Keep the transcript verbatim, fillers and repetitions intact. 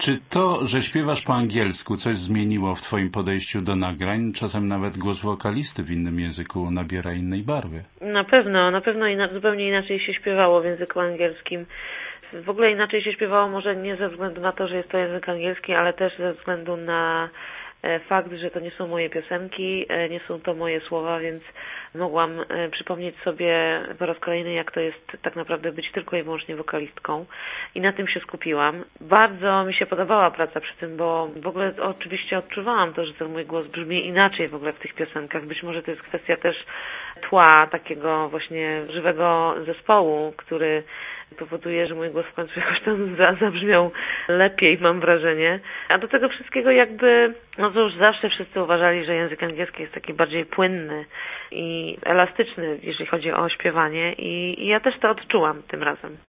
Czy to, że śpiewasz po angielsku, coś zmieniło w twoim podejściu do nagrań? Czasem nawet głos wokalisty w innym języku nabiera innej barwy. Na pewno, na pewno ina- zupełnie inaczej się śpiewało w języku angielskim. W ogóle inaczej się śpiewało może nie ze względu na to, że jest to język angielski, ale też ze względu na fakt, że to nie są moje piosenki, nie są to moje słowa, więc mogłam przypomnieć sobie po raz kolejny, jak to jest tak naprawdę być tylko i wyłącznie wokalistką i na tym się skupiłam. Bardzo mi się podobała praca przy tym, bo w ogóle oczywiście odczuwałam to, że ten mój głos brzmi inaczej w ogóle w tych piosenkach. Być może to jest kwestia też tła, takiego właśnie żywego zespołu, który powoduje, że mój głos w końcu jakoś tam zabrzmiał lepiej, mam wrażenie. A do tego wszystkiego jakby, no to już zawsze wszyscy uważali, że język angielski jest taki bardziej płynny i elastyczny, jeżeli chodzi o śpiewanie i, i ja też to odczułam tym razem.